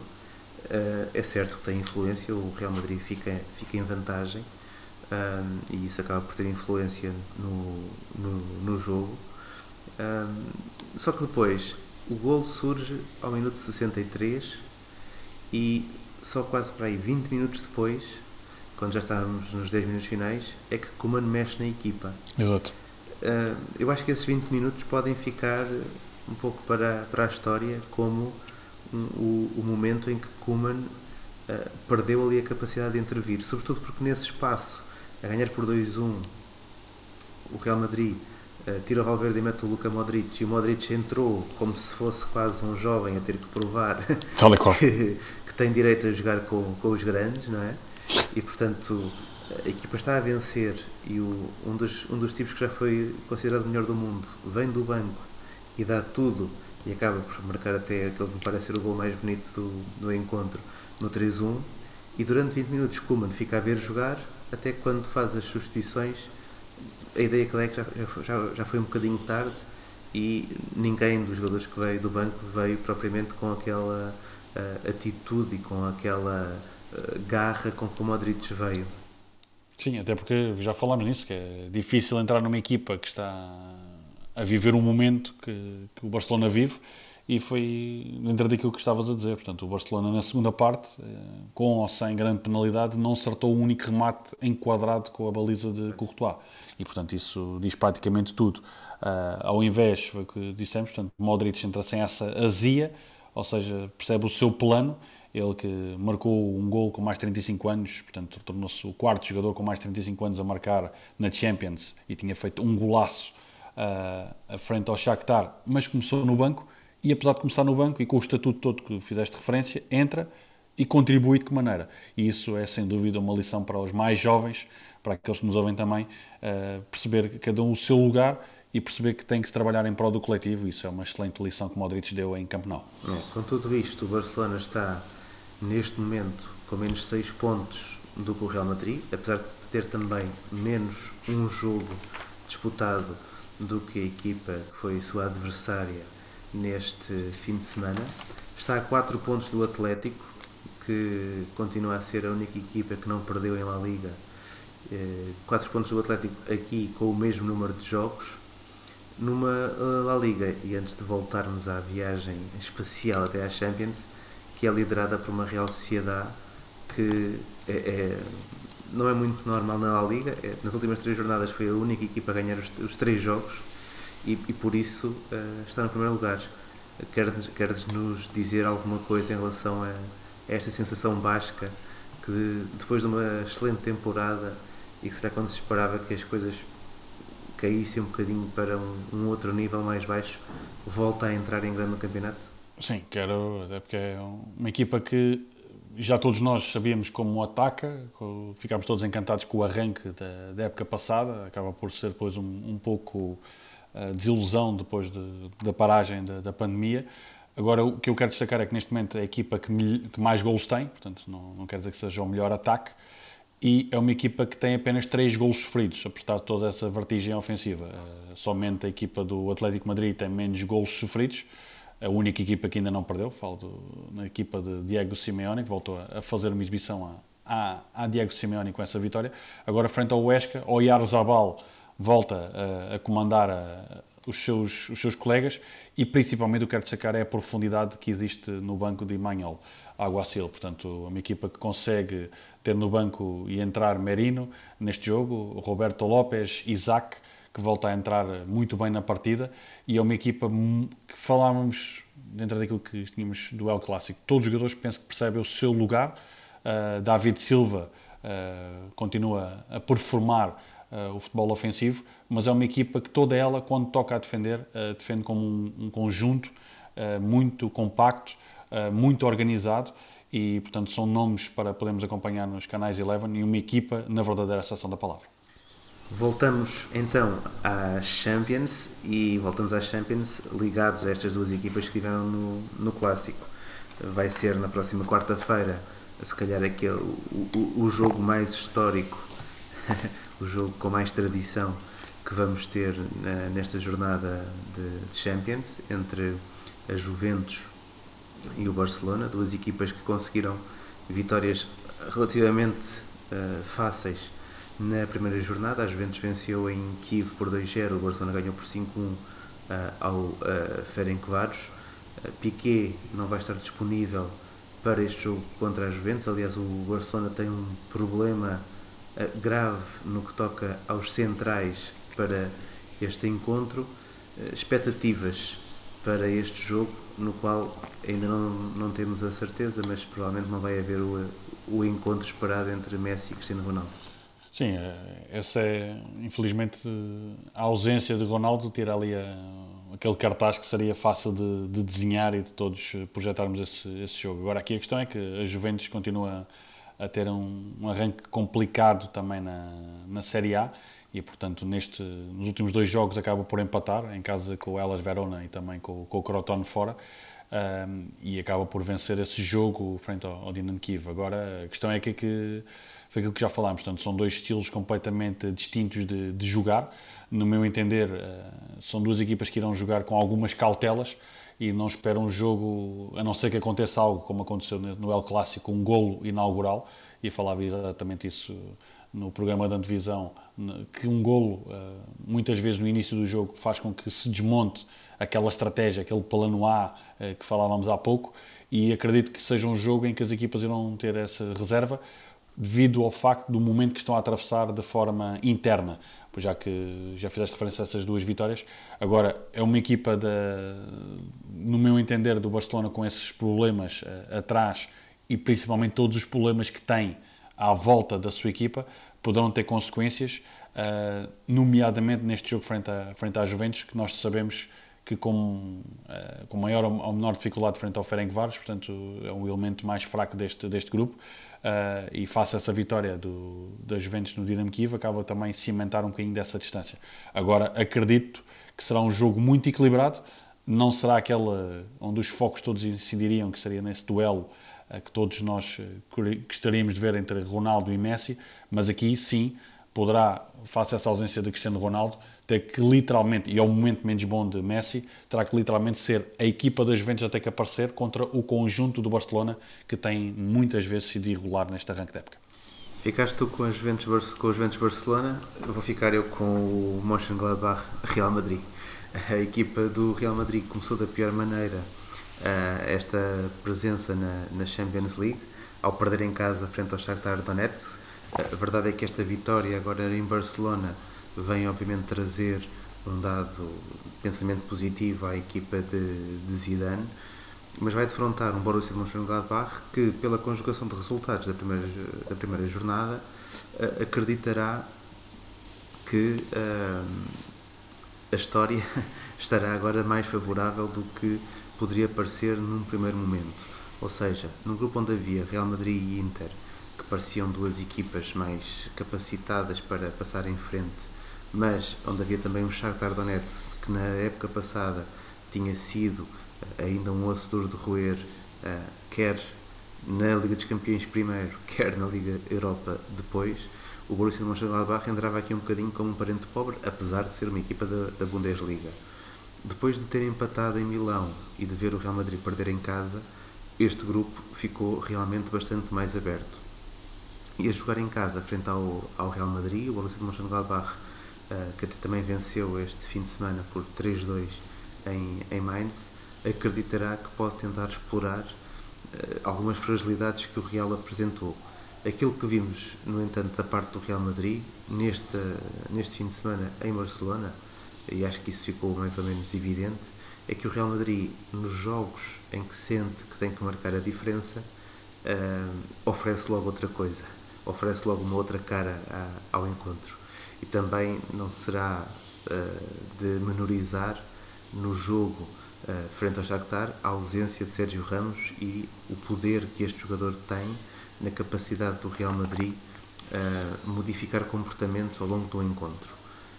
É certo que tem influência, o Real Madrid fica, fica em vantagem, um, e isso acaba por ter influência no, no, no jogo. Um, só que depois o golo surge ao minuto sessenta e três, e só quase para aí vinte minutos depois, quando já estávamos nos dez minutos finais, é que Koeman mexe na equipa. Exato. Uh, eu acho que esses vinte minutos podem ficar um pouco para, para a história como um, o, o momento em que Koeman uh, perdeu ali a capacidade de intervir, sobretudo porque nesse espaço, a ganhar por dois a um, o Real Madrid uh, tira o Valverde e mete o Luka Modric, e o Modric entrou como se fosse quase um jovem a ter que provar que, que tem direito a jogar com, com os grandes, não é? E portanto a equipa está a vencer, e o, um, dos, um dos tipos que já foi considerado o melhor do mundo vem do banco e dá tudo, e acaba por marcar até aquele que me parece ser o gol mais bonito do, do encontro, no três a um, e durante vinte minutos Koeman fica a ver jogar, até quando faz as substituições. A ideia que é que já, já, já foi um bocadinho tarde, e ninguém dos jogadores que veio do banco veio propriamente com aquela uh, atitude e com aquela uh, garra com que o Modric veio. Sim, até porque já falámos nisso, que é difícil entrar numa equipa que está a viver um momento que, que o Barcelona vive, e foi dentro daquilo que estavas a dizer. Portanto, o Barcelona na segunda parte, com ou sem grande penalidade, não acertou o único remate enquadrado com a baliza de Courtois, e portanto isso diz praticamente tudo. Uh, ao invés, foi o que dissemos, portanto, Modric entra sem essa azia, ou seja, percebe o seu plano. Ele que marcou um gol com mais de trinta e cinco anos, portanto tornou-se o quarto jogador com mais de trinta e cinco anos a marcar na Champions, e tinha feito um golaço uh, à frente ao Shakhtar, mas começou no banco, e apesar de começar no banco e com o estatuto todo que fizeste referência, entra e contribui de que maneira. E isso é sem dúvida uma lição para os mais jovens, para aqueles que nos ouvem também, uh, perceber cada um o seu lugar, e perceber que tem que se trabalhar em prol do coletivo. Isso é uma excelente lição que Modric deu em Camp Nou. É, com tudo isto, o Barcelona está neste momento com menos seis pontos do que o Real Madrid, apesar de ter também menos um jogo disputado do que a equipa que foi sua adversária neste fim de semana. Está a quatro pontos do Atlético, que continua a ser a única equipa que não perdeu em La Liga. quatro pontos do Atlético aqui com o mesmo número de jogos numa La Liga, e antes de voltarmos à viagem espacial até à Champions, que é liderada por uma Real Sociedade que é, é, não é muito normal na La Liga. É, nas últimas três jornadas foi a única equipa a ganhar os, os três jogos, e, e por isso uh, está no primeiro lugar. Queres, queres nos dizer alguma coisa em relação a, a esta sensação basca, que depois de uma excelente temporada, e que será quando se esperava que as coisas caísse um bocadinho para um, um outro nível mais baixo, volta a entrar em grande no campeonato? Sim, quero, até porque é uma equipa que já todos nós sabíamos como ataca, ficámos todos encantados com o arranque da, da época passada, acaba por ser depois um, um pouco uh, desilusão depois de, da paragem da, da pandemia. Agora, o que eu quero destacar é que neste momento é a equipa que, me, que mais golos tem, portanto não, não quer dizer que seja o melhor ataque, e é uma equipa que tem apenas três golos sofridos, apesar de toda essa vertigem ofensiva. Uh, somente a equipa do Atlético Madrid tem menos golos sofridos, a única equipa que ainda não perdeu, falo do, na equipa de Diego Simeone, que voltou a, a fazer uma exibição a, a, a Diego Simeone com essa vitória. Agora, frente ao Huesca, Oyarzabal volta a, a comandar a, os, seus, os seus colegas, e principalmente o que quero destacar é a profundidade que existe no banco de Imanol Alguacil. Portanto, uma equipa que consegue ter no banco e entrar Merino neste jogo, Roberto Lopes, Isaac, que volta a entrar muito bem na partida, e é uma equipa que falávamos, dentro daquilo que tínhamos do El Clássico, todos os jogadores penso que percebem o seu lugar. Uh, David Silva uh, continua a performar uh, o futebol ofensivo, mas é uma equipa que toda ela, quando toca a defender, uh, defende como um, um conjunto uh, muito compacto, uh, muito organizado, e portanto são nomes para podermos acompanhar nos canais Eleven, e uma equipa na verdadeira acessão da palavra. Voltamos então à Champions, e voltamos às Champions ligados a estas duas equipas que estiveram no, no Clássico. Vai ser na próxima quarta-feira, se calhar aquele, o, o, o jogo mais histórico, o jogo com mais tradição que vamos ter na, nesta jornada de, de Champions, entre a Juventus e o Barcelona, duas equipas que conseguiram vitórias relativamente uh, fáceis na primeira jornada. A Juventus venceu em Kiev por dois zero, o Barcelona ganhou por cinco a um uh, ao uh, Ferencváros. Uh, Piqué não vai estar disponível para este jogo contra a Juventus. Aliás, o Barcelona tem um problema uh, grave no que toca aos centrais para este encontro. Uh, expectativas para este jogo, no qual ainda não, não temos a certeza, mas provavelmente não vai haver o, o encontro esperado entre Messi e Cristiano Ronaldo. Sim, essa é, infelizmente, a ausência de Ronaldo tira ali a, aquele cartaz que seria fácil de, de desenhar e de todos projetarmos esse, esse jogo. Agora, aqui a questão é que a Juventus continua a ter um, um arranque complicado também na, na Série A, e, portanto, neste, nos últimos dois jogos acaba por empatar, em casa com o Hellas Verona e também com, com o Crotone fora, um, e acaba por vencer esse jogo frente ao, ao Dinamo Kiev. Agora, a questão é que, que foi aquilo que já falámos, portanto, são dois estilos completamente distintos de, de jogar. No meu entender, uh, são duas equipas que irão jogar com algumas cautelas e não esperam um jogo, a não ser que aconteça algo, como aconteceu no El Clássico, um golo inaugural, e falava exatamente isso no programa da antevisão, que um golo, uh, muitas vezes no início do jogo, faz com que se desmonte aquela estratégia, aquele plano A uh, que falávamos há pouco, e acredito que seja um jogo em que as equipas irão ter essa reserva, devido ao facto do momento que estão a atravessar de forma interna, pois já que já fizeste referência a essas duas vitórias. Agora, é uma equipa, de, no meu entender, do Barcelona com esses problemas uh, atrás, e principalmente todos os problemas que tem à volta da sua equipa, poderão ter consequências, uh, nomeadamente neste jogo frente, a, frente à Juventus, que nós sabemos que com, uh, com maior ou menor dificuldade frente ao Ferencváros, portanto é um elemento mais fraco deste, deste grupo, uh, e face a essa vitória do, da Juventus no Dinamo Kiev, acaba também cimentar um bocadinho dessa distância. Agora, acredito que será um jogo muito equilibrado, não será aquele onde os focos todos incidiriam, que seria nesse duelo uh, que todos nós uh, gostaríamos de ver entre Ronaldo e Messi, mas aqui sim poderá, face a essa ausência de Cristiano Ronaldo, ter que literalmente, e é o momento menos bom de Messi, terá que literalmente ser a equipa das Juventus a ter que aparecer contra o conjunto do Barcelona, que tem muitas vezes sido irregular neste arranque de época. Ficaste tu com a Juventus, com a Juventus Barcelona, eu vou ficar eu com o Mönchengladbach Real Madrid. A equipa do Real Madrid começou da pior maneira uh, esta presença na, na Champions League, ao perder em casa frente ao Shakhtar Donetsk. A verdade é que esta vitória agora em Barcelona vem obviamente trazer um dado de pensamento positivo à equipa de, de Zidane, mas vai defrontar um Borussia de Mönchengladbach que, pela conjugação de resultados da primeira, da primeira jornada, acreditará que uh, a história estará agora mais favorável do que poderia parecer num primeiro momento. Ou seja, no grupo onde havia Real Madrid e Inter, que pareciam duas equipas mais capacitadas para passar em frente, mas onde havia também um Shakhtar Donetsk, que na época passada tinha sido ainda um osso duro de roer, uh, quer na Liga dos Campeões primeiro, quer na Liga Europa depois, o Borussia Mönchengladbach entrava aqui um bocadinho como um parente pobre, apesar de ser uma equipa da, da Bundesliga. Depois de ter empatado em Milão e de ver o Real Madrid perder em casa, este grupo ficou realmente bastante mais aberto. E a jogar em casa frente ao, ao Real Madrid, o Borussia Mönchengladbach, uh, que também venceu este fim de semana por três a dois em, em Mainz, acreditará que pode tentar explorar uh, algumas fragilidades que o Real apresentou. Aquilo que vimos, no entanto, da parte do Real Madrid, neste, neste fim de semana em Barcelona, e acho que isso ficou mais ou menos evidente, é que o Real Madrid, nos jogos em que sente que tem que marcar a diferença, uh, oferece logo outra coisa, oferece logo uma outra cara a, ao encontro. E também não será uh, de menorizar no jogo uh, frente ao Shakhtar a ausência de Sérgio Ramos e o poder que este jogador tem na capacidade do Real Madrid uh, modificar comportamentos ao longo do encontro.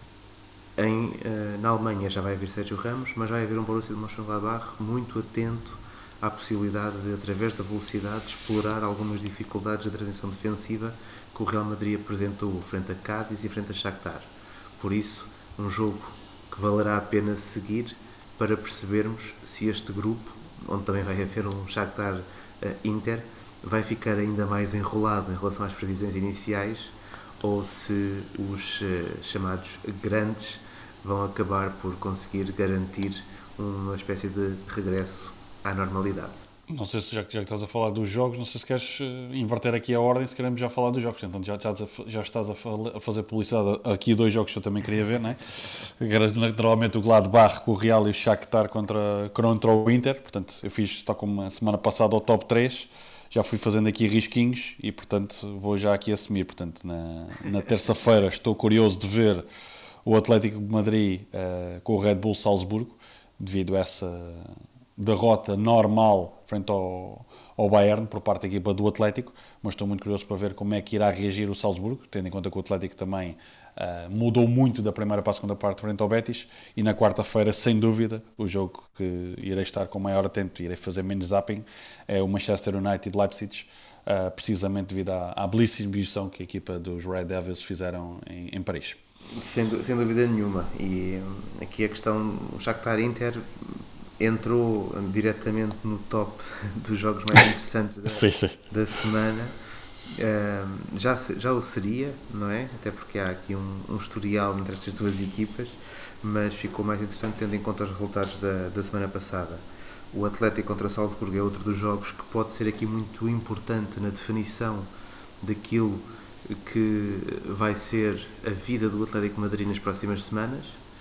Em, uh, na Alemanha já vai haver Sérgio Ramos, mas vai haver um Borussia de Mönchengladbach muito atento à possibilidade de, através da velocidade, explorar algumas dificuldades da transição defensiva que o Real Madrid apresentou frente a Cádiz e frente a Shakhtar. Por isso, um jogo que valerá a pena seguir para percebermos se este grupo, onde também vai haver um Shakhtar uh, Inter, vai ficar ainda mais enrolado em relação às previsões iniciais ou se os uh, chamados grandes vão acabar por conseguir garantir uma espécie de regresso à normalidade. Não sei se já, já que estás a falar dos jogos, não sei se queres uh, inverter aqui a ordem, se queremos já falar dos jogos. Então já, já, já estás a, a fazer publicidade aqui dois jogos que eu também queria ver, não é? Naturalmente o Gladbach com o Real e o Shakhtar contra, contra o Inter. Portanto, eu fiz, tal como a semana passada, o top três. Já fui fazendo aqui risquinhos e, portanto, vou já aqui assumir. Portanto, na, na terça-feira estou curioso de ver o Atlético de Madrid uh, com o Red Bull Salzburgo, devido a essa derrota normal frente ao, ao Bayern por parte da equipa do Atlético, mas estou muito curioso para ver como é que irá reagir o Salzburgo, tendo em conta que o Atlético também uh, mudou muito da primeira para a segunda parte frente ao Betis, e na quarta-feira, sem dúvida, o jogo que irei estar com maior atento e irei fazer menos zapping é o Manchester United-Leipzig, uh, precisamente devido à, à belíssima exibição que a equipa dos Red Devils fizeram em, em Paris. Sem, sem dúvida nenhuma. E aqui a questão, o Shakhtar Inter entrou diretamente no top dos jogos mais interessantes da, sim, sim. da semana. Uh, já, já o seria, não é? Até porque há aqui um, um historial entre estas duas equipas, mas ficou mais interessante tendo em conta os resultados da, da semana passada. O Atlético contra o Salzburgo é outro dos jogos que pode ser aqui muito importante na definição daquilo que vai ser a vida do Atlético de Madrid nas próximas semanas,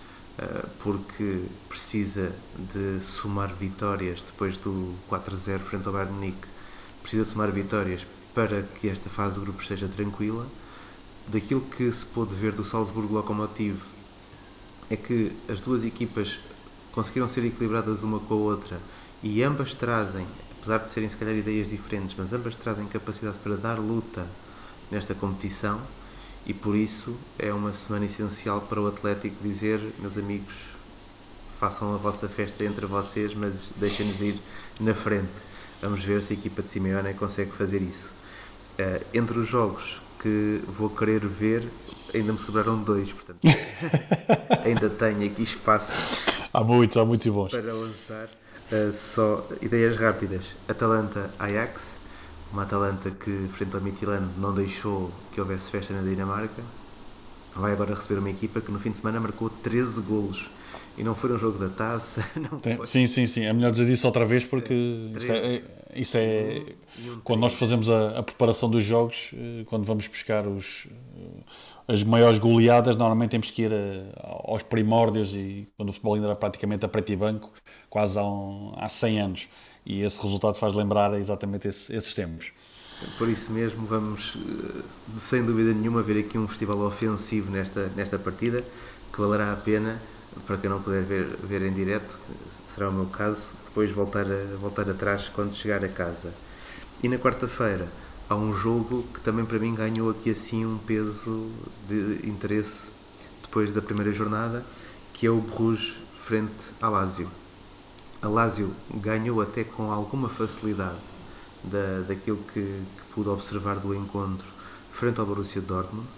porque precisa de somar vitórias depois do quatro a zero frente ao Bayern de Munique, precisa de somar vitórias para que esta fase de grupos seja tranquila. Daquilo que se pôde ver do Salzburgo Lokomotiv é que as duas equipas conseguiram ser equilibradas uma com a outra e ambas trazem, apesar de serem se calhar ideias diferentes, mas ambas trazem capacidade para dar luta nesta competição, e por isso é uma semana essencial para o Atlético dizer: meus amigos, façam a vossa festa entre vocês, mas deixem-nos ir na frente. Vamos ver se a equipa de Simeone consegue fazer isso. Uh, entre os jogos que vou querer ver, ainda me sobraram dois, portanto ainda tenho aqui espaço. Há muitos, há muitos bons para lançar. Uh, só ideias rápidas: Atalanta-Ajax, uma Atalanta que frente ao Midtjylland não deixou que houvesse festa na Dinamarca, vai agora receber uma equipa que no fim de semana marcou treze golos. E não foi um jogo da taça, não foi. Sim, sim, sim. É melhor dizer isso outra vez, porque isto é, isso é quando nós fazemos a, a preparação dos jogos, quando vamos buscar os, as maiores goleadas, normalmente temos que ir a, aos primórdios, e quando o futebol ainda era praticamente a preto e branco, quase há, um, há cem anos. E esse resultado faz lembrar exatamente esse, esses tempos. Por isso mesmo vamos, sem dúvida nenhuma, ver aqui um festival ofensivo nesta, nesta partida, que valerá a pena, para quem não puder ver, ver em direto, será o meu caso, depois voltar, a, voltar atrás quando chegar a casa. E na quarta-feira há um jogo que também para mim ganhou aqui assim um peso de interesse depois da primeira jornada, que é o Bruges frente à Lazio. A Lazio ganhou até com alguma facilidade da, daquilo que, que pude observar do encontro frente ao Borussia Dortmund.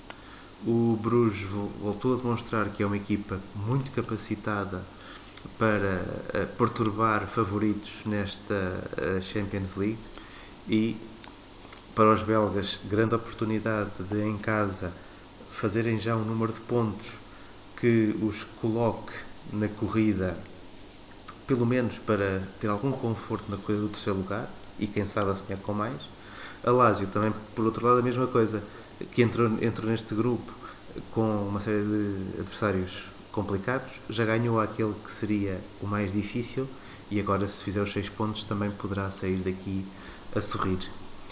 O Bruges voltou a demonstrar que é uma equipa muito capacitada para uh, perturbar favoritos nesta uh, Champions League, e para os belgas, grande oportunidade de em casa fazerem já um número de pontos que os coloque na corrida, pelo menos para ter algum conforto na corrida do terceiro lugar, e quem sabe a sonhar com mais. A Lazio também, por outro lado, a mesma coisa, que entrou, entrou neste grupo com uma série de adversários complicados, já ganhou aquele que seria o mais difícil, e agora, se fizer os seis pontos, também poderá sair daqui a sorrir.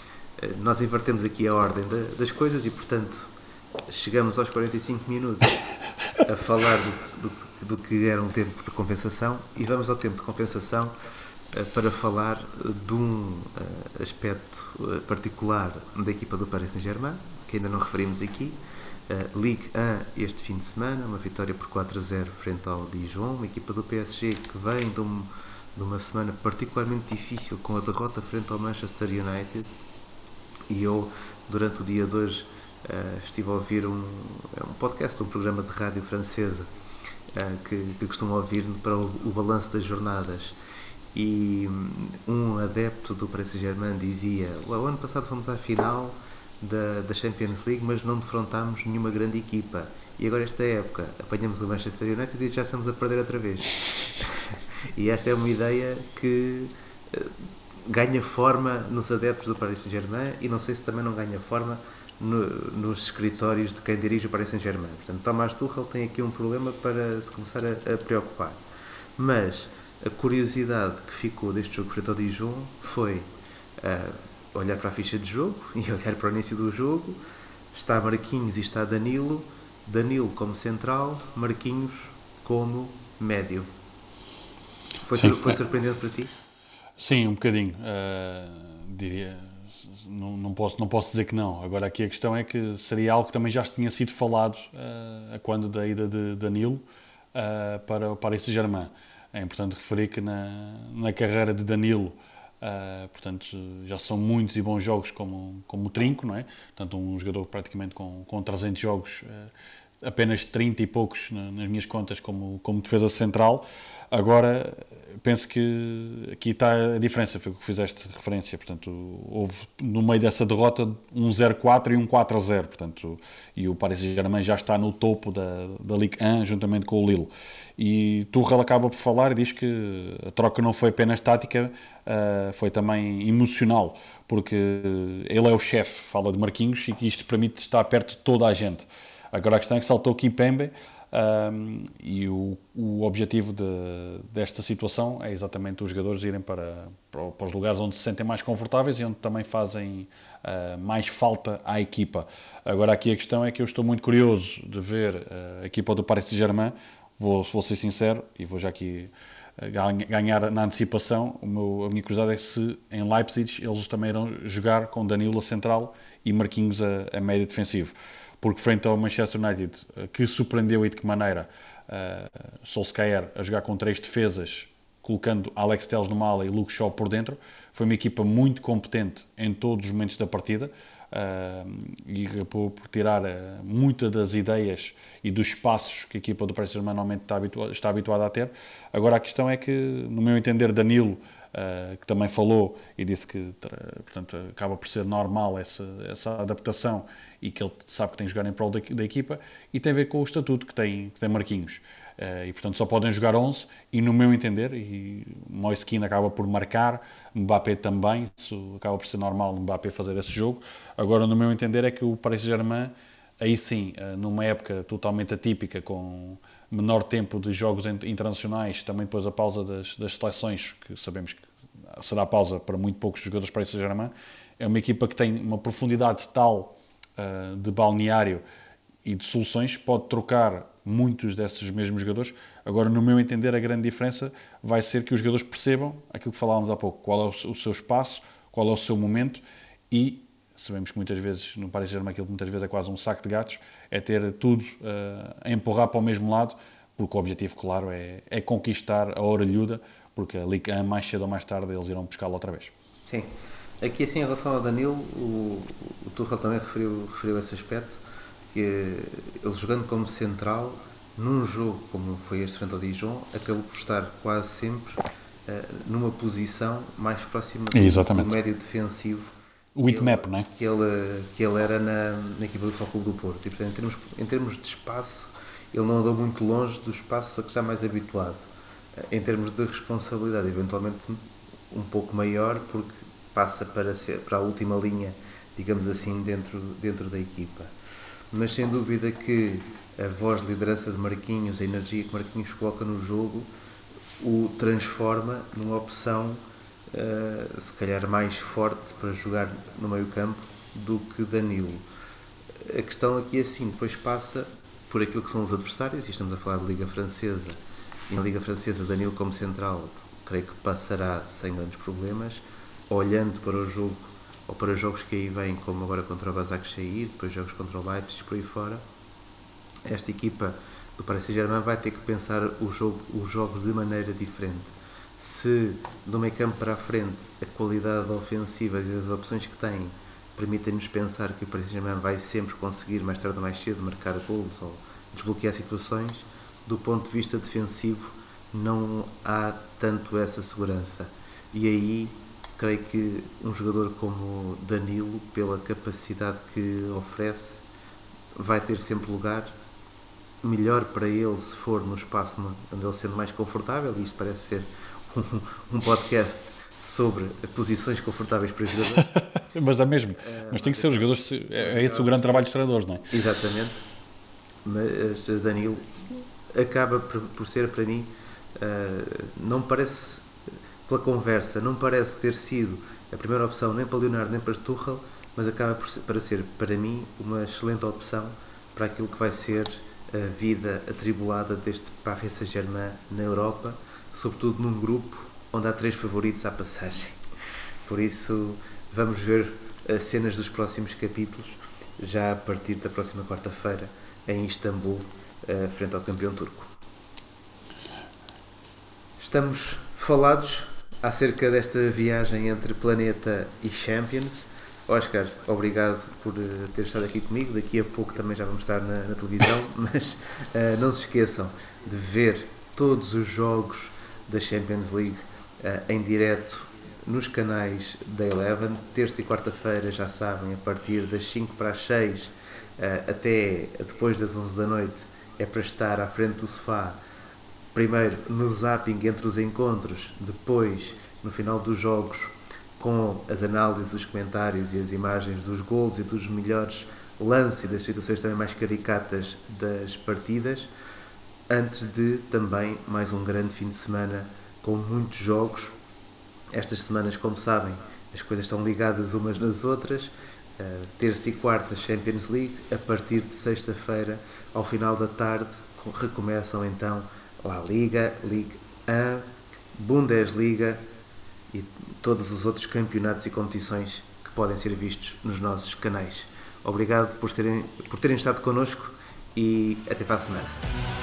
Nós invertemos aqui a ordem das coisas e, portanto, chegamos aos quarenta e cinco minutos a falar do, do, do que era um tempo de compensação, e vamos ao tempo de compensação para falar de um aspecto particular da equipa do Paris Saint-Germain, que ainda não referimos aqui. Ligue um este fim de semana, uma vitória por quatro a zero frente ao Dijon, uma equipa do P S G que vem de, um, de uma semana particularmente difícil com a derrota frente ao Manchester United, e eu, durante o dia de hoje, uh, estive a ouvir um, um podcast, um programa de rádio francesa uh, que, que costumo ouvir para o, o balanço das jornadas, e um adepto do Paris Saint-Germain dizia: o ano passado fomos à final da, da Champions League, mas não defrontámos nenhuma grande equipa, e agora esta época apanhamos o Manchester United e já estamos a perder outra vez. E esta é uma ideia que uh, ganha forma nos adeptos do Paris Saint-Germain, e não sei se também não ganha forma no, nos escritórios de quem dirige o Paris Saint-Germain. Portanto, Thomas Tuchel tem aqui um problema para se começar a, a preocupar. Mas a curiosidade que ficou deste jogo frente ao Dijon foi uh, olhar para a ficha de jogo e olhar para o início do jogo. Está Marquinhos e está Danilo. Danilo como central, Marquinhos como médio. Foi, Sim, foi surpreendente para ti? Sim, um bocadinho. Uh, diria, não, não, posso, não posso dizer que não. Agora aqui a questão é que seria algo que também já tinha sido falado uh, a quando da ida de Danilo uh, para o Paris Saint-Germain. É importante referir que na, na carreira de Danilo, uh, portanto, já são muitos e bons jogos como, como trinco, não é? Portanto, um jogador praticamente com, com trezentos jogos, uh, apenas trinta e poucos na, nas minhas contas como, como defesa central. Agora, penso que aqui está a diferença, foi o que fizeste referência, portanto, houve no meio dessa derrota um zero quatro e um quatro a zero, portanto, e o Paris Saint-Germain já está no topo da, da Ligue um, juntamente com o Lille. E Tuchel acaba por falar e diz que a troca não foi apenas tática, uh, foi também emocional, porque ele é o chefe, fala de Marquinhos, e que isto permite estar perto de toda a gente. Agora a questão é que saltou Kimpembe, Um, e o, o objetivo de, desta situação é exatamente os jogadores irem para, para, para os lugares onde se sentem mais confortáveis e onde também fazem uh, mais falta à equipa. Agora aqui a questão é que eu estou muito curioso de ver uh, a equipa do Paris Saint-Germain. Vou, vou ser sincero e vou já aqui uh, ganhar na antecipação. O meu, a minha curiosidade é se em Leipzig eles também irão jogar com Danilo a central e Marquinhos a, a médio defensivo. Porque frente ao Manchester United, que surpreendeu e de que maneira, uh, Solskjaer a jogar com três defesas, colocando Alex Telles no ala e Luke Shaw por dentro, foi uma equipa muito competente em todos os momentos da partida, uh, e por, por tirar uh, muitas das ideias e dos espaços que a equipa do Paris Saint-Germain normalmente está, habitua, está habituada a ter. Agora a questão é que, no meu entender, Danilo, Uh, que também falou e disse que, portanto, acaba por ser normal essa, essa adaptação e que ele sabe que tem que jogar em prol da, da equipa, e tem a ver com o estatuto que tem, que tem Marquinhos. Uh, e, portanto, só podem jogar onze e, no meu entender, e Moise Kean acaba por marcar, Mbappé também, isso acaba por ser normal Mbappé fazer esse jogo. Agora, no meu entender, é que o Paris Saint-Germain, aí sim, uh, numa época totalmente atípica, com menor tempo de jogos internacionais, também depois a pausa das, das seleções, que sabemos que será a pausa para muito poucos jogadores para Paris Saint-Germain, É uma equipa que tem uma profundidade tal uh, de balneário e de soluções, pode trocar muitos desses mesmos jogadores. Agora, no meu entender, a grande diferença vai ser que os jogadores percebam aquilo que falávamos há pouco, qual é o seu espaço, qual é o seu momento, e sabemos que muitas vezes, no Paris Saint-Germain, aquilo que muitas vezes é quase um saco de gatos, é ter tudo uh, a empurrar para o mesmo lado, porque o objetivo, claro, é, é conquistar a orelhuda, porque a Ligue um, mais cedo ou mais tarde, eles irão buscá-lo outra vez. Sim. Aqui, assim, em relação ao Danilo, o, o Tuchel também referiu, referiu esse aspecto, que ele jogando como central, num jogo como foi este frente ao Dijon, acabou por estar quase sempre uh, numa posição mais próxima do, do médio defensivo, o Whitmap, não é? Que ele, que ele era na, na equipa do Futebol Clube do Porto. E, portanto, em termos, em termos de espaço, ele não andou muito longe do espaço a que está mais habituado. Em termos de responsabilidade, eventualmente um pouco maior, porque passa para, ser, para a última linha, digamos assim, dentro, dentro da equipa. Mas sem dúvida que a voz de liderança de Marquinhos, a energia que Marquinhos coloca no jogo, o transforma numa opção uh, se calhar mais forte para jogar no meio campo do que Danilo. A questão aqui é assim, depois passa por aquilo que são os adversários, e estamos a falar de Liga Francesa, e na Liga Francesa Danilo como central creio que passará sem grandes problemas, olhando para o jogo ou para jogos que aí vêm, como agora contra o Başakşehir, depois jogos contra o Leipzig, por aí fora, esta equipa do Paris Saint-Germain vai ter que pensar o jogo, os jogos de maneira diferente. Se do meio campo para a frente a qualidade ofensiva e as opções que tem permitem-nos pensar que o Paris Saint-Germain vai sempre conseguir, mais tarde ou mais cedo, marcar golos ou desbloquear situações, do ponto de vista defensivo não há tanto essa segurança. E aí creio que um jogador como Danilo, pela capacidade que oferece, vai ter sempre lugar. Melhor para ele se for no espaço onde ele se sente mais confortável, e isto parece ser um, um podcast sobre posições confortáveis para jogadores. Mas é mesmo, é, mas tem que ser os jogadores, é, é esse o grande trabalho dos treinadores, não é? Exatamente, mas Danilo acaba por, por ser para mim, uh, não parece, pela conversa, não parece ter sido a primeira opção nem para Leonardo nem para Tuchel, mas acaba por ser, para ser para mim uma excelente opção para aquilo que vai ser a vida atribulada deste Paris Saint-Germain na Europa, sobretudo num grupo onde há três favoritos à passagem. Por isso vamos ver as cenas dos próximos capítulos já a partir da próxima quarta-feira em Istambul, frente ao campeão turco. Estamos falados acerca desta viagem entre Planeta e Champions. Oscar, obrigado por ter estado aqui comigo. Daqui a pouco também já vamos estar na, na televisão, mas uh, não se esqueçam de ver todos os jogos da Champions League uh, em direto nos canais da Eleven. Terça e quarta-feira, já sabem, a partir das cinco para as seis uh, até depois das onze da noite, é para estar à frente do sofá, primeiro no zapping entre os encontros, depois no final dos jogos com as análises, os comentários e as imagens dos golos e dos melhores lances e das situações também mais caricatas das partidas, antes de também mais um grande fim de semana com muitos jogos. Estas semanas, como sabem, as coisas estão ligadas umas nas outras. Uh, terça e quarta Champions League, a partir de sexta-feira ao final da tarde recomeçam então La Liga, Ligue um, Bundesliga e todos os outros campeonatos e competições que podem ser vistos nos nossos canais. Obrigado por terem, por terem estado connosco e até para a semana.